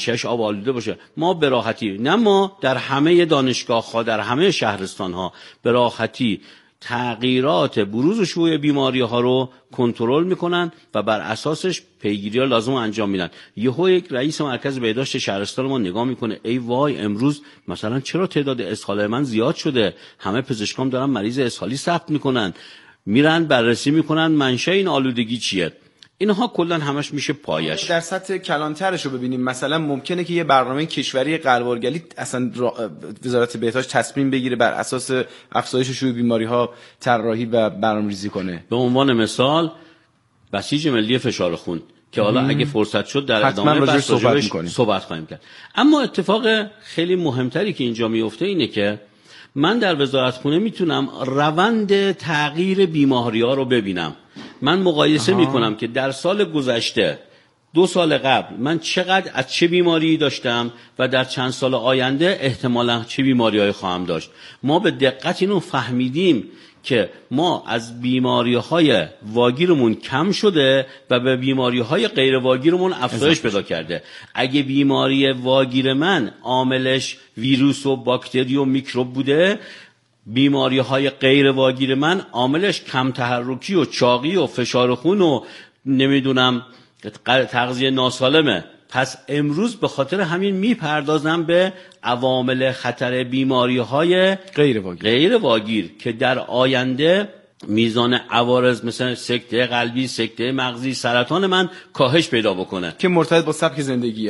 چش آب آلوده باشه، ما به راحتی، نه ما در همه دانشگاه‌ها، در همه شهرستان‌ها به راحتی تغییرات بروز و شیوع بیماری‌ها رو کنترل میکنن و بر اساسش پیگیری‌ها لازم انجام میدن. یهو یک رئیس مرکز بهداشت شهرستان ما نگاه میکنه، ای وای امروز مثلا چرا تعداد اسهال من زیاد شده، همه پزشکان دارن مریض اسهالی ثبت میکنن، میرن بررسی میکنن منشأ این آلودگی چیه. اینها کلا همش میشه پایش. در سطح کلانترش رو ببینیم، مثلا ممکنه که یه برنامه کشوری قلب‌آلگلی اصلا وزارت بهداشت تصمیم بگیره بر اساس افزایش شیوع بیماری‌ها طراحی و برنامه‌ریزی کنه. به عنوان مثال بسیج ملی فشار خون که حالا اگه فرصت شد در ادامه بحث صحبت خواهیم کرد. اما اتفاق خیلی مهمتری که اینجا میفته اینه که من در وزارتخونه میتونم روند تغییر بیماری‌ها رو ببینم. من مقایسه میکنم که در سال گذشته 2 سال قبل من چقدر از چه بیماری داشتم و در چند سال آینده احتمالاً چه بیماری‌هایی خواهم داشت. ما به دقت اینو فهمیدیم که ما از بیماری‌های واگیرمون کم شده و به بیماری‌های غیر واگیرمون افزایش پیدا کرده. اگه بیماری واگیر من عاملش ویروس و باکتری و میکروب بوده، بیماری‌های غیر واگیر من عاملش کم تحرکی و چاقی و فشار خون و نمیدونم تغذیه ناسالمه. پس امروز به خاطر همین میپردازم به عوامل خطر بیماری‌های غیر واگیر که در آینده میزان عوارض مثل سکته قلبی، سکته مغزی، سرطان من کاهش پیدا بکنه که مرتبط با سبک زندگیه.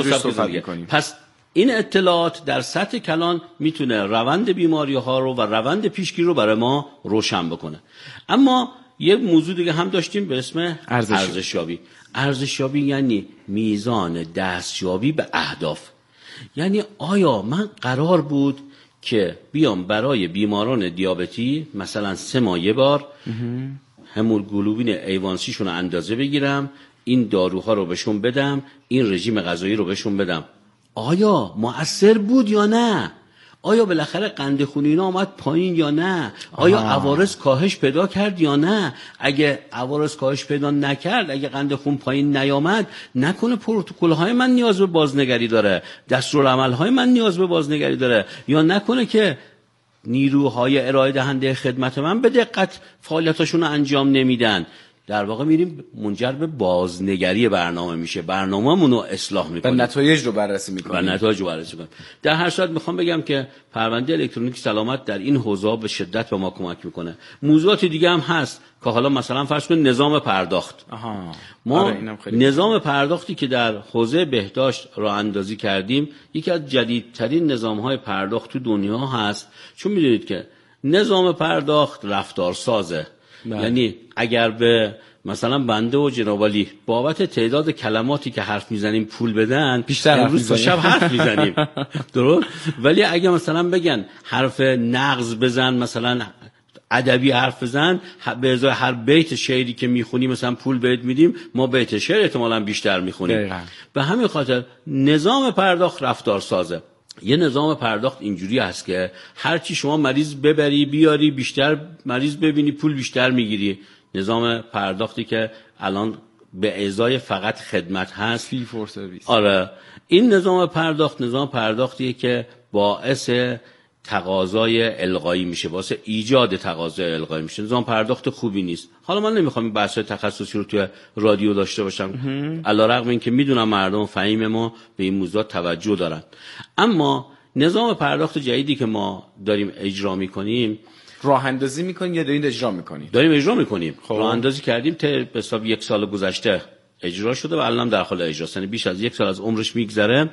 پس این اطلاعات در سطح کلان میتونه روند بیماری‌ها رو و روند پیشگیری رو برای ما روشن بکنه. اما یه موضوع دیگه هم داشتیم به اسم ارزشیابی. ارزشیابی یعنی میزان دستیابی به اهداف. یعنی آیا من قرار بود که بیام برای بیماران دیابتی مثلا 3 ماه یه بار هموگلوبین A1C شون رو اندازه بگیرم، این داروها رو بهشون بدم، این رژیم غذایی رو بهشون بدم، آیا مؤثر بود یا نه؟ آیا بالاخره قند خون اینا آمد پایین یا نه؟ آیا عوارض کاهش پیدا کرد یا نه؟ اگه عوارض کاهش پیدا نکرد، اگه قند خون پایین نیامد، نکنه پروتکل‌های من نیاز به بازنگری داره، دستورالعمل‌های من نیاز به بازنگری داره، یا نکنه که نیروهای ارائه دهنده خدمت من به دقت فعالیتاشون رو انجام نمیدن. در واقع میریم منجر به بازنگری برنامه میشه، برنامه‌مون رو اصلاح میکنیم و نتایج رو بررسی میکنیم. در هر صورت میخوام بگم که پرونده الکترونیک سلامت در این حوزه به شدت به ما کمک میکنه. موضوعات دیگه هم هست که حالا مثلا فرض کنید نظام پرداخت. ما نظام پرداختی که در حوزه بهداشت راه اندازی کردیم یکی از جدیدترین نظام‌های پرداخت تو دنیا هست، چون میدونید که نظام پرداخت رفتارسازه. یعنی اگر به مثلا بنده و جناب علی بابت تعداد کلماتی که حرف میزنیم پول بدن، بیشتر امروز تا شب حرف میزنیم درست؟ ولی اگه مثلا بگن حرف نغز بزن، مثلا ادبی حرف بزن، به ازای هر بیت شعری که میخونی مثلا پول بهت میدیم، ما بیت شعر احتمالاً بیشتر میخونیم. به همین خاطر نظام پرداخت رفتارسازه. یه نظام پرداخت اینجوری هست که هر چی شما مریض ببری بیاری، بیشتر مریض ببینی پول بیشتر میگیری. نظام پرداختی که الان به ازای فقط خدمت هست، فی فور سرویس. آره، این نظام پرداختیه که باعث تقاضای القایی میشه، واسه ایجاد تقاضای القایی میشه. نظام پرداخت خوبی نیست. حالا من نمیخوام این بحث تخصصی رو توی رادیو داشته باشم، علیرغم اینکه میدونم مردم فهیم ما به این موضوع توجه دارن. اما نظام پرداخت جدیدی که ما داریم اجرا میکنیم، راه اندازی میکنیم یا داریم اجرا میکنیم؟ داریم اجرا میکنیم. راه اندازی کردیم به حساب 1 سال گذشته اجرا شده و الان در حال اجراست، یعنی بیش از 1 سال از عمرش میگذره.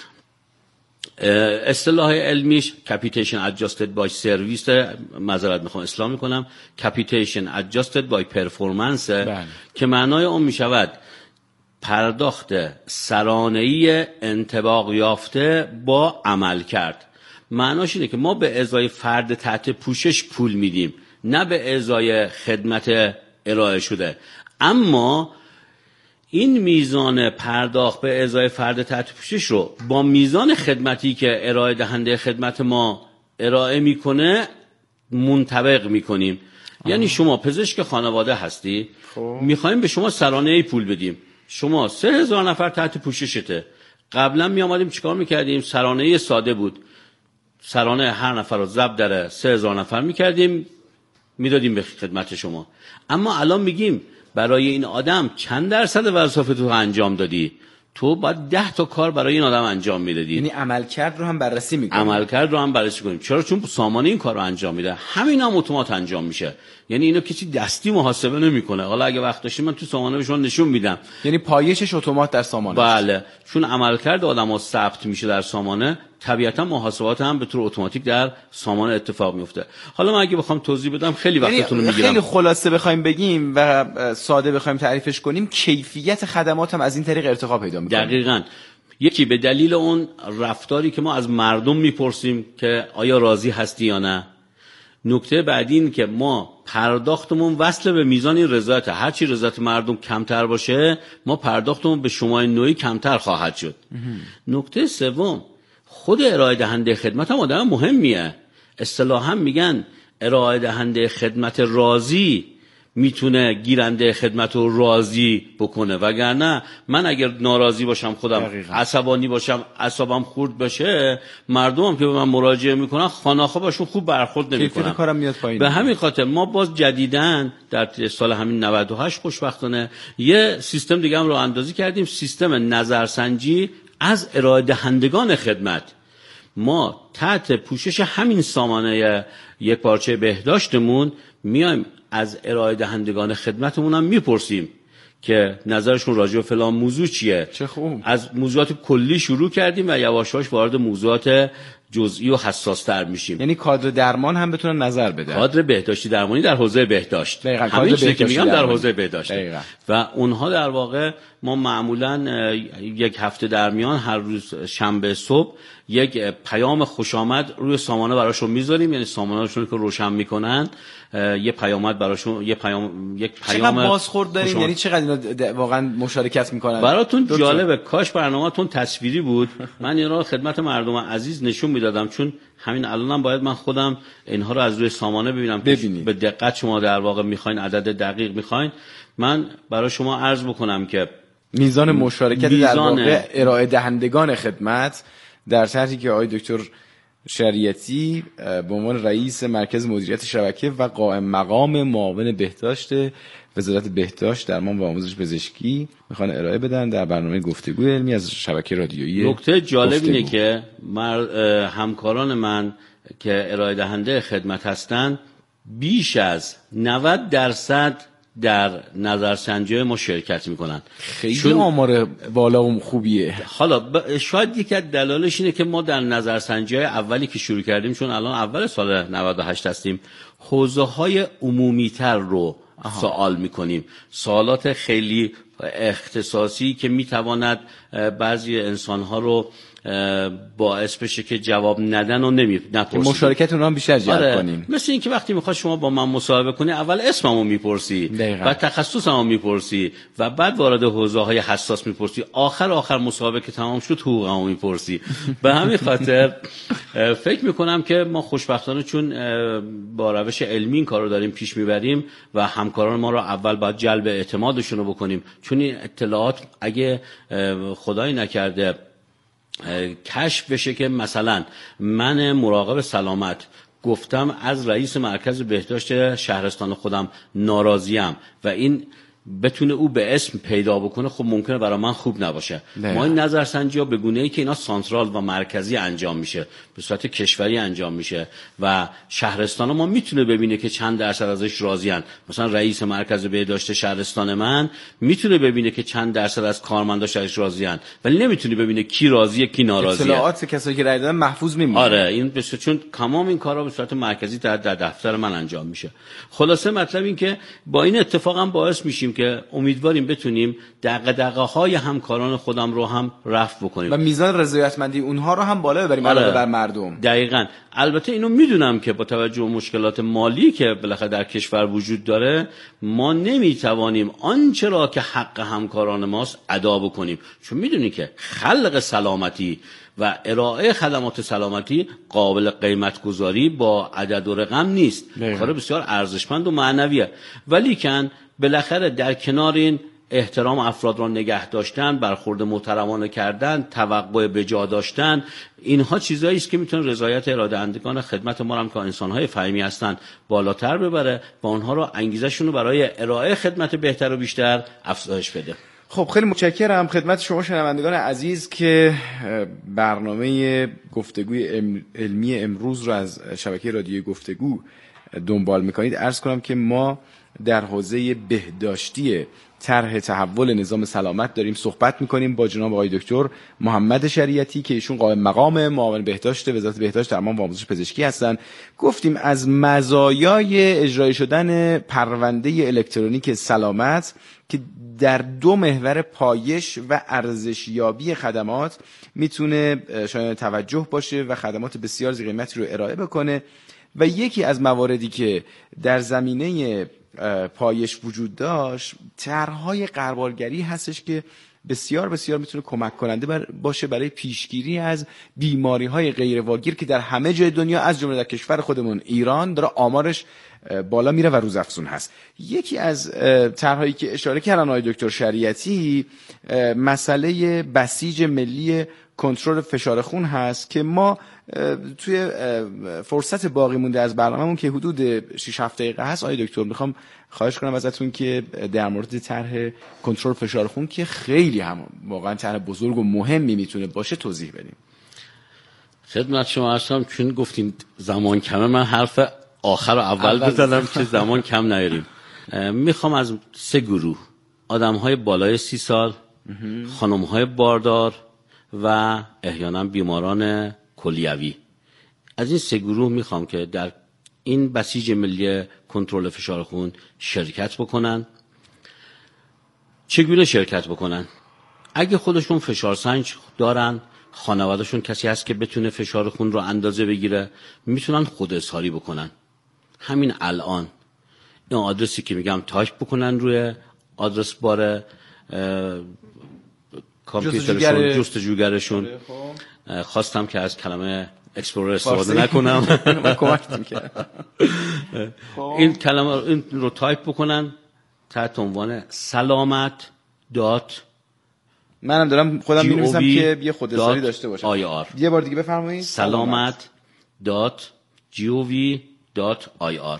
اصطلاح علمیش capitation adjusted by service، معذرت میخوام اصلاح میکنم، capitation adjusted by performance، که معنای اون میشود پرداخت سرانه‌ای انطباق یافته با عمل کرد. معناش اینه که ما به ازای فرد تحت پوشش پول میدیم، نه به ازای خدمت ارائه شده. اما این میزان پرداخت به ازای فرد تحت پوشش رو با میزان خدمتی که ارائه دهنده خدمت ما ارائه میکنه منطبق میکنیم. یعنی شما پزشک خانواده هستی، میخوایم به شما سرانه پول بدیم، شما 3000 نفر تحت پوششته، قبلا می آمدیم چیکار میکردیم؟ سرانه ساده بود، سرانه هر نفر رو ضرب در 3000 نفر میکردیم میدادیم به خدمت شما. اما الان میگیم برای این آدم چند درصد وظایف تو انجام دادی؟ تو باید 10 تا کار برای این آدم انجام میدادی. یعنی عملکرد رو هم بررسی میکنیم. عملکرد رو هم بررسی کنیم. چرا؟ چون سامانه این کار رو انجام میده. همین هم اتومات انجام میشه. یعنی اینو کسی دستی محاسبه نمیکنه. حالا اگه وقت داشتیم من تو سامانه به شما نشون میدم. یعنی پایشش اتومات در سامانه. بله، چون عملکرد آدم‌ها ثبت میشه در سامانه، طبیعتا محاسبات هم به طور اتوماتیک در سامانه اتفاق میفته. حالا من اگه بخوام توضیح بدم خیلی وقتتون رو میگیرم. خیلی خلاصه بخوایم بگیم و ساده بخوایم تعریفش کنیم، کیفیت خدمات هم از این طریق ارتقا پیدا میکنه. دقیقاً. یکی به دلیل اون رفتاری که ما از مردم میپرسیم که آیا راضی هستی یا نه. نکته بعدی این که ما پرداختمون وصل به میزان رضایت. هر چی رضایت مردم کمتر باشه، ما پرداختمون به شمای نوعی کمتر خواهد شد. نکته سوم، خود ارائه دهنده خدمت هم آدم مهمیه. اصطلاحاً میگن ارائه دهنده خدمت راضی میتونه گیرنده خدمت رو راضی بکنه، وگرنه من اگر ناراضی باشم، خودم عصبانی باشم، اعصابم خورد بشه، مردمم که به من مراجعه میکنن خاناخا باشون خوب برخورد نمیکنن، کیفیت کارم میاد پایین. به همین خاطر ما باز جدیداً در سال همین 98 خوشبختانه یه سیستم دیگه هم رو اندازی کردیم، سیستم نظرسنجی از ارائه دهندگان خدمت. ما تحت پوشش همین سامانه یک پارچه بهداشتمون میایم از ارائه دهندگان خدمتمون هم میپرسیم که نظرشون راجع به فلان موضوع چیه. چه خوب. از موضوعات کلی شروع کردیم و یواشاش وارد موضوعات جزئی و حساس تر میشیم. یعنی کادر درمان هم بتونن نظر بده. کادر بهداشتی درمانی در حوزه بهداشت. همین چیزی که میگم در حوزه بهداشت. و اونها در واقع ما معمولا یک هفته در میان هر روز شنبه صبح یک پیام خوش آمد روی سامانه براشون میذاریم. یعنی سامانه‌شون که روشن میکنن یه پیامد براشون، یک پیام چقدر بازخورد داریم؟ یعنی چقدر اینا واقعا مشارکت میکنن؟ براتون جالبه. کاش برنامه‌تون تصویری بود. من اینا رو خدمت مردم عزیز نشون میدادم، چون همین الانم باید من خودم اینها رو از روی سامانه ببینم. به دقت شما در واقع میخواین، عدد دقیق میخواین، من برای شما عرض بکنم که میزان مشارکت در واقع ارائه دهندگان خدمت در طرحی که آقای دکتر شریعتی به عنوان رئیس مرکز مدیریت شبکه و قائم مقام معاون بهداشت وزارت بهداشت درمان و آموزش پزشکی میخوان ارائه بدن در برنامه گفتگو علمی از شبکه رادیویی. نکته جالب اینه که همکاران من که ارائه دهنده خدمت هستن بیش از 90% در نظرسنجی ما شرکت میکنن. خیلی آمار بالا و خوبیه. حالا شاید یکی از دلایلش اینه که ما در نظرسنجی اولی که شروع کردیم، چون الان اول سال 98 هستیم، حوزه های عمومی تر رو سوال میکنیم. سوالات خیلی اختصاصی که میتواند بعضی انسانها رو باعث بشه که جواب ندن و نپرسید. مشارکت اونها هم بیشتر جلب کنیم. مثل این که وقتی میخواد شما با من مصاحبه کنی، اول اسممو میپرسی، بعد تخصصمو میپرسی و بعد وارد حوزه های حساس میپرسی، آخر مصاحبه که تمام شد حقوقمو میپرسی. به همین خاطر فکر میکنم که ما خوشبختانه چون با روش علمی این کارو داریم پیش میبریم و همکاران ما رو اول باید جلب اعتمادشون رو بکنیم، چون این اطلاعات اگه خدای نکرده کشف بشه که مثلا من مراقب سلامت گفتم از رئیس مرکز بهداشت شهرستان خودم ناراضیم و این بتونه او به اسم پیدا بکنه، خب ممکنه برای من خوب نباشه. ما این نظرسنجی ها به گونه‌ای که اینا سانترال و مرکزی انجام میشه، به صورت کشوری انجام میشه و شهرستان ما میتونه ببینه که چند درصد ازش راضیان. مثلا رئیس مرکز بهداشت شهرستان من میتونه ببینه که چند درصد از کارمنداش ازش راضیان، ولی نمیتونه ببینه کی راضیه کی ناراضیه. اطلاعات کسایی که رای دادن محفوظ میمونه. آره، این چون تمام این کارا به صورت مرکزی در دفتر من انجام میشه. خلاصه مطلب این که با این اتفاق هم باعث میشیم که امیدواریم بتونیم دغدغه‌های همکاران خودم رو هم رفع بکنیم و میزان رضایتمندی اونها رو هم بالا ببریم علاوه بر مردم. دقیقاً. البته اینو میدونم که با توجه به مشکلات مالی که بالاخره در کشور وجود داره، ما نمیتوانیم آنچه را که حق همکاران ماست ادا بکنیم، چون میدونی که خلق سلامتی و ارائه خدمات سلامتی قابل قیمت گذاری با عدد و رقم نیست. کار بسیار ارزشمند و معنویه، ولی کن بالاخره در کنار این احترام افراد را نگه داشتن، برخورد محترمانه کردن، توقع به جا داشتن، اینها چیزایی است که میتونه رضایت اراده دهندگان خدمت ما هم که انسان‌های فهمی هستن بالاتر ببره و اونها رو انگیزشون رو برای ارائه خدمت بهتر و بیشتر افزایش بده. خب خیلی متشکرم خدمت شما شنوندگان عزیز که برنامه گفتگوی علمی امروز رو از شبکه رادیویی گفتگو دنبال میکنید. عرض کنم که ما در حوزه بهداشتی طرح تحول نظام سلامت داریم صحبت میکنیم با جناب آقای دکتر محمد شریعتی که ایشون قائم مقام معاون بهداشت وزارت بهداشت درمان و آموزش پزشکی هستن. گفتیم از مزایای اجرای شدن پرونده الکترونیک سلامت که در 2 محور پایش و ارزشیابی خدمات میتونه شایان توجه باشه و خدمات بسیار ذی قیمتی رو ارائه بکنه و یکی از مواردی که در زمینه پایش وجود داشت طرح‌های غربالگری هستش که بسیار بسیار میتونه کمک کننده باشه برای پیشگیری از بیماری‌های غیرواگیر که در همه جای دنیا از جمله در کشور خودمون ایران داره آمارش بالا میره و روزافزون هست. یکی از طرح‌هایی که اشاره کردن آقای دکتر شریعتی مسئله بسیج ملی کنترل فشار خون هست که ما توی فرصت باقی مونده از برنامه‌مون که حدود 6-7 دقیقه هست آقای دکتر میخوام خواهش کنم ازتون که در مورد طرح کنترل فشار خون که خیلی هم واقعا طرح بزرگ و مهمی میتونه باشه توضیح بدیم. خدمت شما هستم. چون گفتین زمان کمه من حرف آخر و اول بزنم که زمان کم نیاریم. میخوام از 3 گروه آدم‌های بالای 30 سال، خانم‌های باردار و احیانا بیماران کلیوی، از این 3 گروه میخوام که در این بسیج ملی کنترل فشار خون شرکت بکنن. چگونه شرکت بکنن؟ اگه خودشون فشار سنج دارن، خانوادهشون کسی هست که بتونه فشار خون رو اندازه بگیره، میتونن خود اظهاری بکنن. همین الان این آدرسی که میگم تایپ بکنن روی آدرس بار کامپیوترشون، جستجوگرشون. خواستم که از کلمه اکسپلورر استفاده نکنم. این کلمه این رو تایپ بکنن تحت عنوان سلامت دات، منم دارم خودم می‌نویسم که یه خود اظهاری داشته باشم. یه بار دیگه بفرمایید. سلامت دات gov.ir.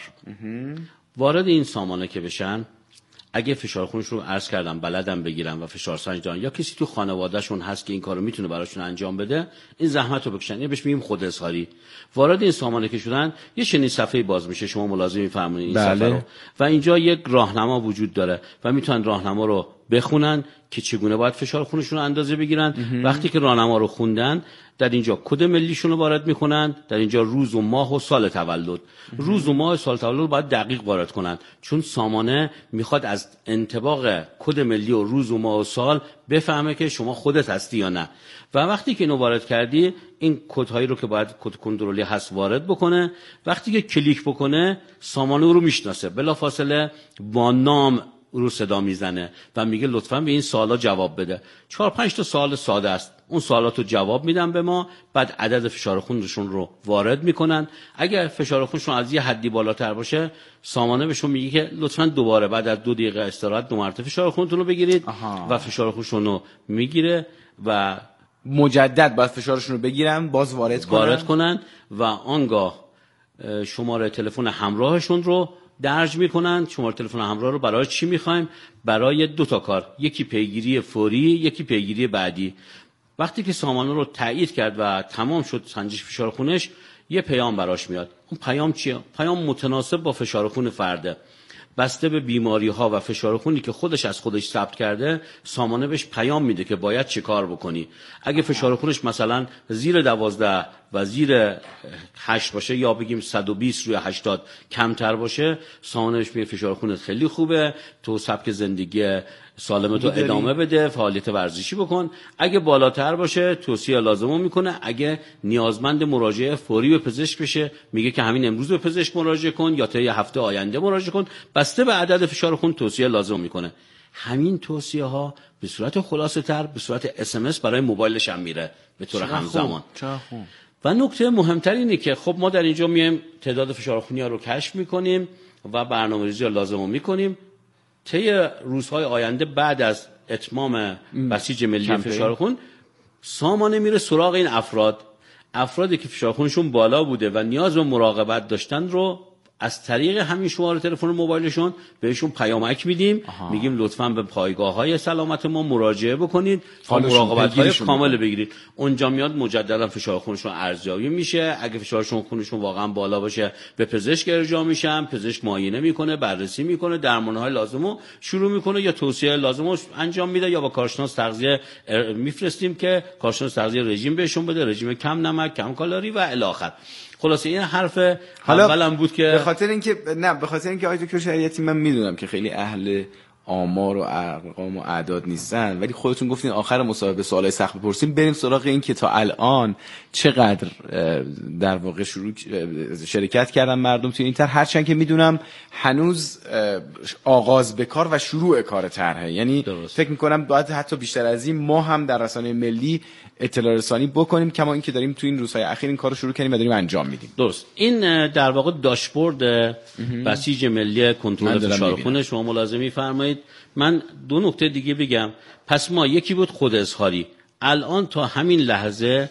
وارد این سامانه که بشن، اگه فشار خونش رو عرض کردم بلدم بگیرن و فشار سنج دارن یا کسی تو خانوادهشون هست که این کارو میتونه براشون انجام بده، این زحمت رو بکشن. اینو بهش میگیم خود اظهاری. وارد این سامانه که شدن یه چنین صفحه‌ای باز میشه، شما ملاحظه می‌فرمایید این صفحه رو، و اینجا یک راهنما وجود داره و میتونن راهنما رو بخونن که چگونه باید فشار خونشون رو اندازه بگیرن. وقتی که راهنما رو خوندن، در اینجا کد ملیشون رو وارد میکنن، در اینجا روز و ماه و سال تولد. روز و ماه و سال تولد رو باید دقیق وارد کنن، چون سامانه میخواد از انطباق کد ملی و روز و ماه و سال بفهمه که شما خودت هستی یا نه. و وقتی که اینو وارد کردی، این کدهایی رو که باید کد کنترلی هست وارد بکنه. وقتی که کلیک بکنه، سامانه رو میشناسه، بلافاصله با نام رو صدا میزنه و میگه لطفاً به این سوالا جواب بده. 4-5 تا سوال ساده است. اون سوالاتو جواب میدن به ما، بعد عدد فشار خونشون رو وارد میکنن. اگر فشار خونشون از یه حدی بالاتر باشه، سامانه بهشون میگه که لطفاً دوباره بعد از 2 دقیقه استراحت 2 مرتبه فشار خونتون رو بگیرید. و فشار خونشون رو میگیره و مجدد باید فشارشون رو بگیرن، باز وارد کنن و آنگاه شماره تلفن همراهشون رو درج میکنن. شماره تلفن همراه رو برای چی میخوایم؟ برای 2 تا کار، یکی پیگیری فوری، یکی پیگیری بعدی. وقتی که سامانه رو تایید کرد و تمام شد سنجش فشار خونش، یه پیام براش میاد. اون پیام چیه؟ پیام متناسب با فشار خون فرده، بسته به بیماری ها و فشار خونی که خودش از خودش ثبت کرده، سامانه بهش پیام میده که باید چه کار بکنی. اگه فشار خونش مثلا زیر 12 و زیر 8 باشه، یا بگیم 120 روی 80 کمتر باشه، سامانه بهش میگه فشار خونت خیلی خوبه، تو سبک زندگی سالمتو ادامه بده، فعالیت ورزشی بکن. اگه بالاتر باشه، توصیه لازمو میکنه. اگه نیازمند مراجعه فوری به پزشک بشه، میگه که همین امروز به پزشک مراجعه کن یا تا یه هفته آینده مراجعه کن. بسته به عدد فشار خون توصیه لازم میکنه. همین توصیه ها به صورت خلاصه تر به صورت SMS برای موبایلش هم میره به طور همزمان. و نکته مهمتر اینه که خب ما در اینجا میایم تعداد فشار خونی ها رو کشف میکنیم و برنامه‌ریزی لازمو میکنیم. طی روزهای آینده بعد از اتمام بسیج ملی فشار خون سامانه میره سراغ این افرادی که فشار خونشون بالا بوده و نیاز به مراقبت داشتن رو از طریق همین شماره تلفن موبایلشون بهشون پیامک میدیم. میگیم لطفاً به پایگاه‌های سلامت ما مراجعه بکنید تا مراقبت‌های کامل بگیرید. اونجا میاد مجددا فشار خونشون ارزیابی میشه. اگه فشارشون خونشون واقعا بالا باشه به پزشک ارجاع میشن، پزشک معاینه میکنه، بررسی میکنه، درمان‌های لازمو شروع میکنه یا توصیه لازمو انجام میده یا با کارشناس تغذیه میفرستیم که کارشناس تغذیه رژیم بهشون بده، رژیم کم نمک، کم کالری و الی آخر. خلاصه این حرف اولم بود که به خاطر اینکه آقای دکتر شریعتی من میدونم که خیلی اهل آمار و ارقام و اعداد نیستن، ولی خودتون گفتین آخر مصاحبه سوالای سخت بپرسیم، بریم سراغ این که تا الان چقدر در واقع شرکت کردن مردم توی این طرح، هرچند که میدونم هنوز آغاز به کار و شروع کار طرحه. یعنی فکر میکنم باید حتی بیشتر از این ما هم در رسانه ملی اطلاع رسانی بکنیم، کما اینکه داریم تو این روزهای اخیر این کارو شروع کردیم و داریم انجام میدیم. درست. این در واقع داشبورد بسیج ملی کنترل فشار خون شما ملاحظه می‌فرمایید. من دو نکته دیگه بگم. پس ما یکی بود خود اظهاری. الان تا همین لحظه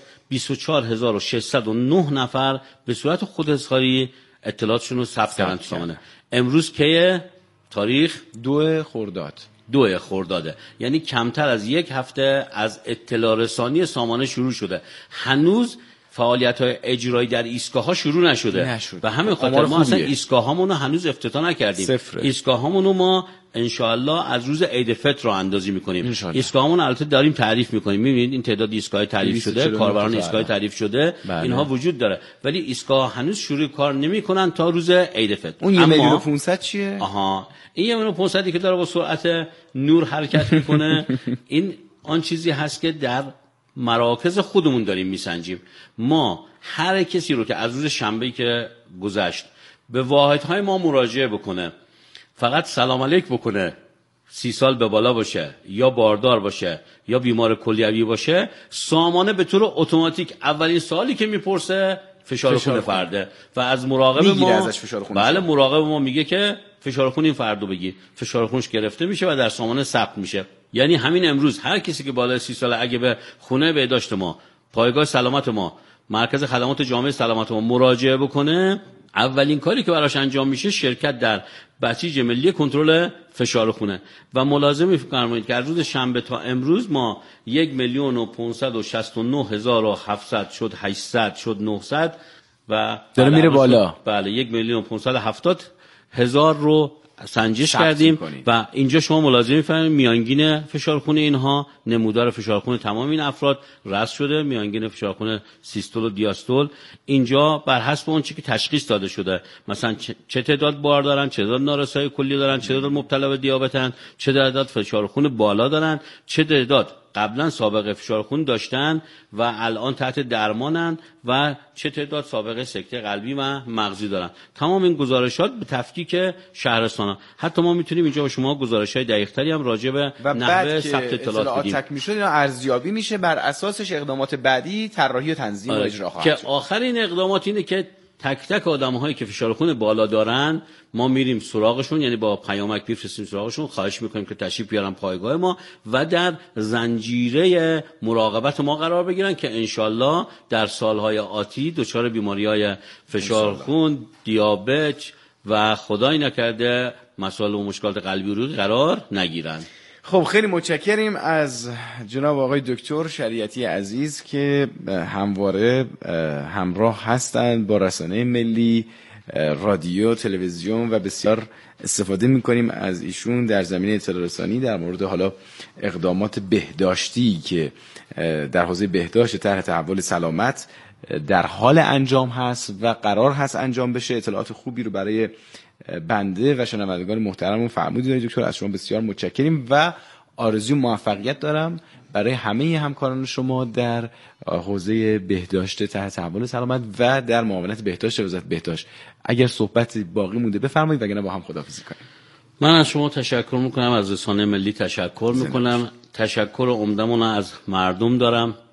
24609 نفر به صورت خود اظهاری اطلاعاتشون رو ثبت کردن تو سامانه. امروز که تاریخ 2 خرداد 2 خرداده، یعنی کمتر از یک هفته از اطلاع رسانی سامانه شروع شده. هنوز فعالیت‌های اجرایی در ایستگاه‌ها شروع نشده و همین خاطر ما اصلا ایستگاه‌هامون رو هنوز افتتاح نکردیم. ایستگاه‌هامون رو ما ان شاء الله از روز عید فطر رو اندازی می‌کنیم. ایستگاه‌هامون البته داریم تعریف می‌کنیم. می‌بینید این تعداد ایستگاه تعریف شده، کاربران ایستگاه تعریف شده، اینها وجود داره، ولی ایستگاه هنوز شروع کار نمی‌کنن تا روز عید فطر. اون 1,500,000 چیه؟ این 1,500,000 که داره با سرعت نور حرکت می‌کنه این آن چیزی هست که در مراکز خودمون داریم میسنجیم. ما هر کسی رو که از روز شنبه‌ای که گذشت به واحدهای ما مراجعه بکنه، فقط سلام علیک بکنه، 30 سال به بالا باشه یا باردار باشه یا بیمار کلیوی باشه، سامانه به طور اتوماتیک اولین سوالی که میپرسه فشار خون فرده و از مراقب ما ازش فشار خون. بله، مراقب ما میگه که فشار خون این فردو بگیر. فشار خونش گرفته میشه و در سامانه ثبت میشه. یعنی همین امروز هر کسی که بالای 30 ساله اگه به خونه بهداشت ما، پایگاه سلامت ما، مرکز خدمات جامعه سلامت ما مراجعه بکنه، اولین کاری که براش انجام میشه شرکت در بسیج ملی کنترل فشار خونه. و ملاحظه می‌فرمایید که از روز شنبه تا امروز ما 1,569,700 شد، 800 شد، 900 و داره میره بالا. بله 1,570,000 رو سنجش کردیم و اینجا شما ملاحظه می‌فرمایید میانگین فشار خون اینها، نمودار فشار خون تمام این افراد رصد شده، میانگین فشار خون سیستول و دیاستول اینجا بر حسب اون چیزی که تشخیص داده شده، مثلا چه تعداد بار دارن، چه تعداد نارسایی کلی دارن، چه تعداد مبتلا به دیابتن، چه تعداد فشار خون بالا دارن، چه تعداد قبلا سابقه فشار خون داشتن و الان تحت درمانن و چه تعداد سابقه سکته قلبی و مغزی دارن. تمام این گزارشات به تفکیک شهرستانا. حتی ما میتونیم اینجا با شما گزارش‌های دقیق‌تری هم راجع به نحوه ثبت اطلاعات بدیم. تک میشه اینا ارزیابی میشه، بر اساسش اقدامات بعدی طراحی و تنظیم و اجرا خواهد شد. که آخرین اقدامات اینه که تک تک آدم‌هایی که فشار خون بالا دارن ما میریم سراغشون، یعنی با پیامک میفرستیم سراغشون، خواهش میکنیم که تشریف بیارن پایگاه ما و در زنجیره مراقبت ما قرار بگیرن که انشالله در سالهای آتی دچار بیماری‌های فشار خون، دیابت و خدای نکرده مسائل و مشکلات قلبی و عروقی قرار نگیرن. خب خیلی متشکریم از جناب آقای دکتر شریعتی عزیز که همواره همراه هستند با رسانه ملی، رادیو، تلویزیون و بسیار استفاده می‌کنیم از ایشون در زمینه اطلاع رسانی در مورد حالا اقدامات بهداشتی که در حوزه بهداشت طرح تحول سلامت در حال انجام هست و قرار هست انجام بشه. اطلاعات خوبی رو برای بنده و شنوندگان محترمون فرمودید دکتر، از شما بسیار متشکریم و آرزوی موفقیت دارم برای همه همکاران شما در حوزه بهداشت تحت تحول سلامت و در معاونت بهداشت وزارت بهداشت. اگر صحبت باقی مونده بفرمایید وگرنه با هم خداحافظی کنیم. من از شما تشکر میکنم، از رسانه ملی تشکر میکنم. تشکر عمدمون از مردم دارم.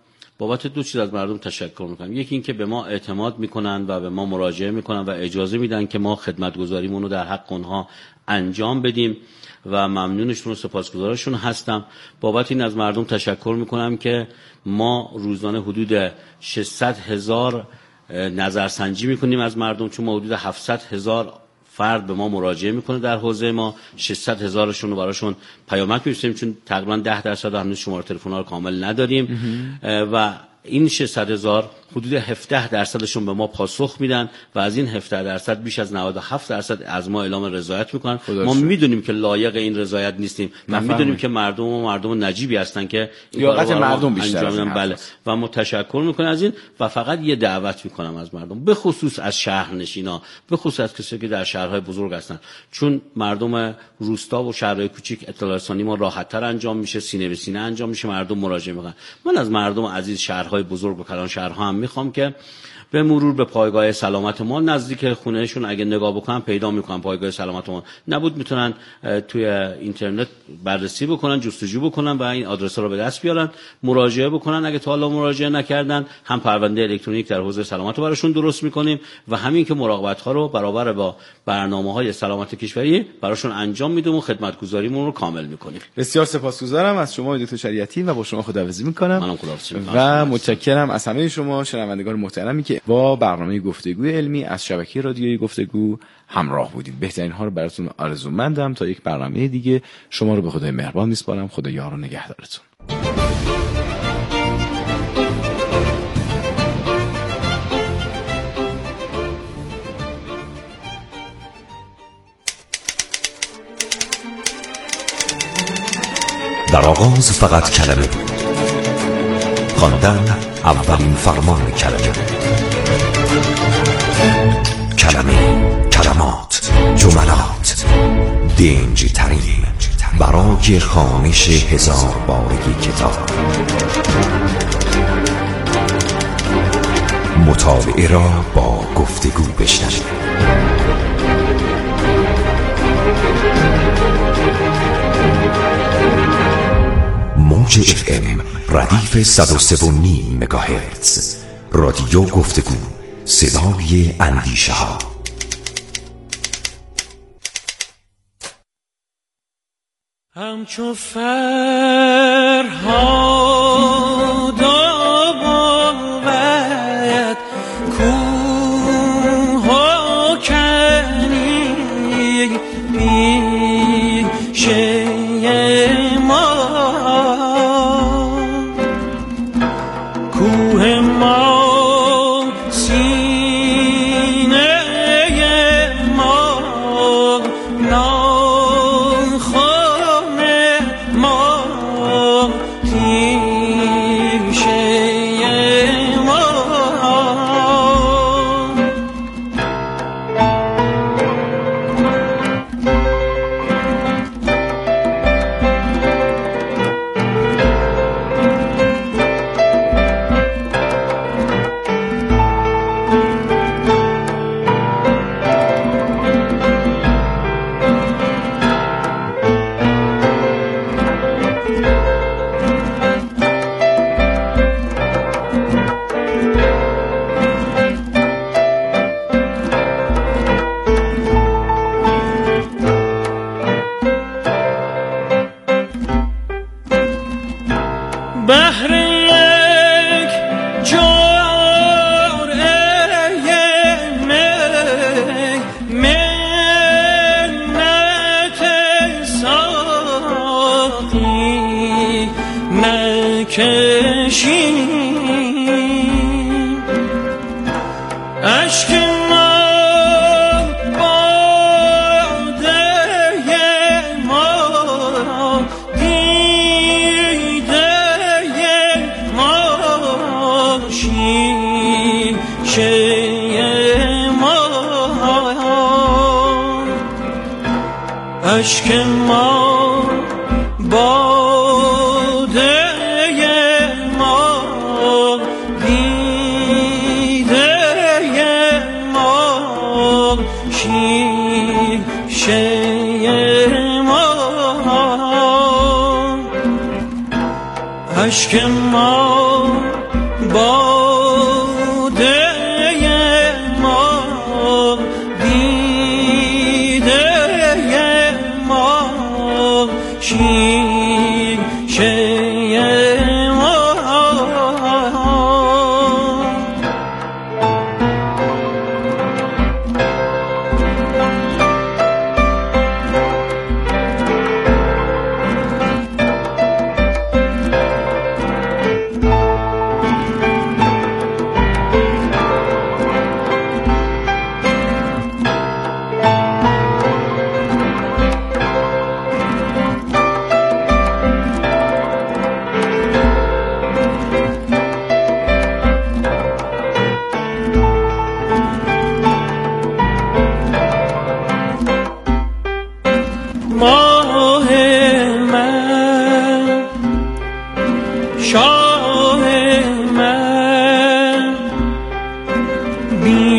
بابت دو چیز از مردم تشکر میکنم. یکی این که به ما اعتماد میکنن و به ما مراجعه میکنن و اجازه میدن که ما خدمتگزاریمون رو در حق اونها انجام بدیم و ممنونشون و سپاسگزارشون هستم. بابت این از مردم تشکر میکنم که ما روزانه حدود 600,000 نظرسنجی میکنیم از مردم، چون ما حدود 700,000 فرد به ما مراجعه میکنه در حوزه ما. 600,000شون رو براشون پیامک می‌فرستیم، چون تقریبا 10% هنوز شماره تلفن‌ها رو کامل نداریم و این 600,000 حدود 17% به ما پاسخ میدن و از این 17% بیش از 97% از ما اعلام رضایت میکنن. ما میدونیم که لایق این رضایت نیستیم و میدونیم که مردم نجیبی هستن که این کارو مردم بیشتر انجام بله و ما تشکر میکنم از این و فقط یه دعوت میکنم از مردم، به خصوص از شهرنشینا، به خصوص از کسایی که در شهرهای بزرگ هستن، چون مردم روستا و شهرهای کوچیک اطلاع رسانی ما راحت‌تر انجام میشه، سینه به سینه انجام میشه، مردم مراجعه میکنن. من از مردم عزیز شهرهای بزرگ و کلان شهرها هم میخوام که به مرور به پایگاه سلامت ما نزدیک خونهشون اگه نگاه بکنن پیدا میکنن پایگاه سلامت ما، نبود میتونن توی اینترنت بررسی بکنن، جستجو بکنن و این آدرس رو به دست بیارن، مراجعه بکنن. اگه تا حالا مراجعه نکردن هم پرونده الکترونیک در حوزه سلامت رو براشون درست میکنیم و همین که مراقبت ها رو برابر با برنامه‌های سلامت کشوری براشون انجام میدیم و خدمتگزاریمون رو کامل میکنیم. بسیار سپاسگزارم از شما دکتر شریعتی و با شما خداحافظی میکنم. منم خداحافظی میکنم و متشکرم از همه شما شنوندگان محترمی که با برنامه گفتگوی علمی از شبکه رادیویی گفتگو همراه بودید. بهترین ها رو براتون آرزومندم. تا یک برنامه دیگه شما رو به خدای مهربان میسپارم. خدا یار و نگهدارتون. در آغاز فقط کلمه بود، خواندن اولین فرمان کلمه، کلمه، کلمات، جملات، دنجی ترین برای خوانش 1000 بارگی کتاب. مطالعه را با گفتگو بشنوید. موج FM ردیف 103.5 مگاهرتز، رادیو گفتگو، صدای اندیشه ها. همچو فرهاد آباد کوه و کنی پیش ما، کوه ما سینه ما ناخن ما تیشه ما. بهر یک جرعه می منت ساقی نکشیم، اشک ما باده ما شیشه ما، اشک ما باده ما دیده ما شیشه ما، اشک ما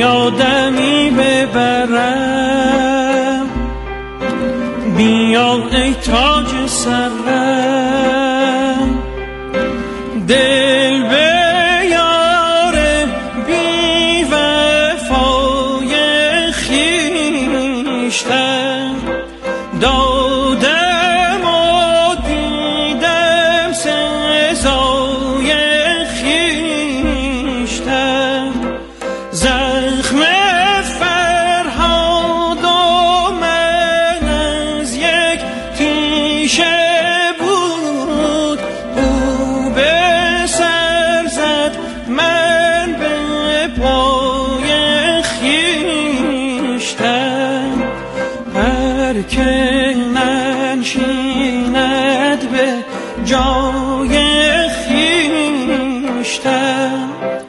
یادمی ببرم، بیا ای تاج سرم، دل به یار بی وفای خویشتن دادم و دیدم سزای خویشتن، زخم فرهاد و من از یک تیشه بود، او به سر زد من به پای خویشتن، هر که ننشیند به جای خویشتن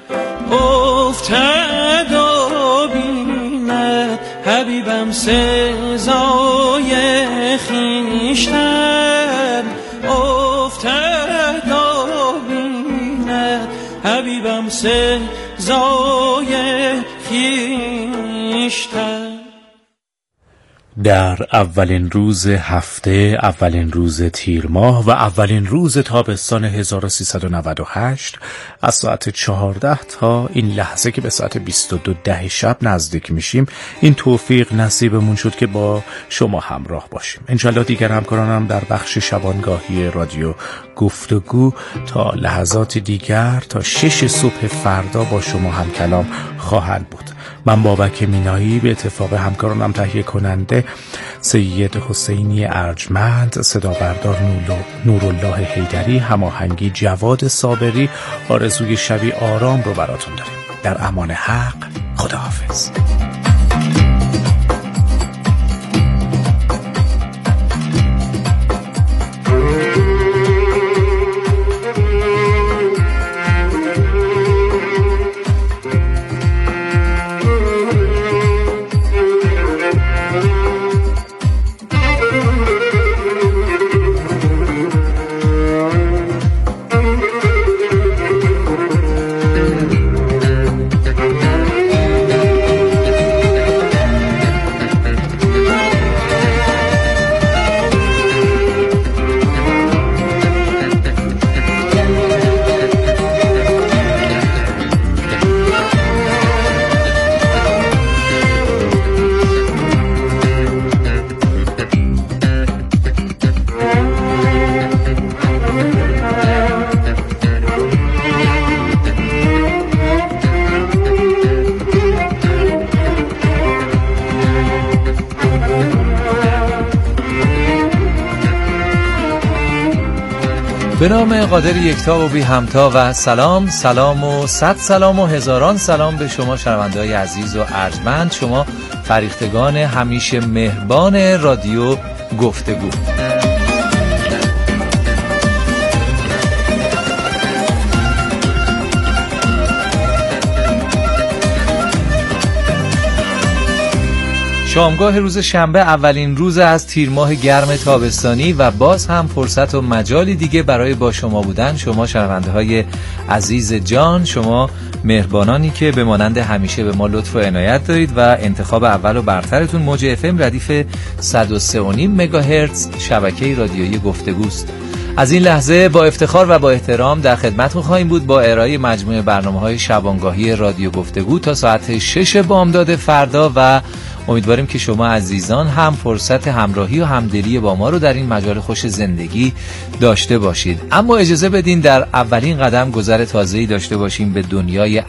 افتد و بیند حبیبم سزای خویشتن، افتد و بیند حبیبم سزای خویشتن. در اولین روز هفته، اولین روز تیر ماه و اولین روز تابستان 1398 از ساعت 14 تا این لحظه که به ساعت 22 شب نزدیک میشیم، این توفیق نصیبمون شد که با شما همراه باشیم. انشالله دیگر همکارانم در بخش شبانگاهی رادیو گفتگو تا لحظات دیگر تا 6 صبح فردا با شما هم کلام خواهند بود. من بابک مینایی به اتفاق همکارانم تهیه کننده سید حسینی ارجمند، صدا بردار نورالله حیدری، هماهنگی جواد صابری، آرزوی شبی آرام رو براتون داریم. در امان حق، خداحافظ. به نام قادر یکتا و بی همتا و سلام و صد سلام و هزاران سلام به شما شنونده‌های عزیز و ارجمند، شما فریختگان همیشه مهربان رادیو گفتگو. شامگاه روز شنبه اولین روز از تیر ماه گرم تابستانی و باز هم فرصت و مجالی دیگه برای با شما بودن، شما شنونده‌های عزیز جان، شما مهربانانی که به مانند همیشه به ما لطف و عنایت دارید و انتخاب اول و برترتون موج FM ردیف 103.5 مگاهرتز شبکه رادیویی گفتگوست. از این لحظه با افتخار و با احترام در خدمتتون خواهیم بود با ارائه مجموعه برنامه‌های شبانگاهی رادیو گفتگو تا ساعت 6 بامداد فردا و امیدواریم که شما عزیزان هم فرصت همراهی و همدلی با ما رو در این مجال خوش زندگی داشته باشید. اما اجازه بدین در اولین قدم گذر تازه‌ای داشته باشیم به دنیای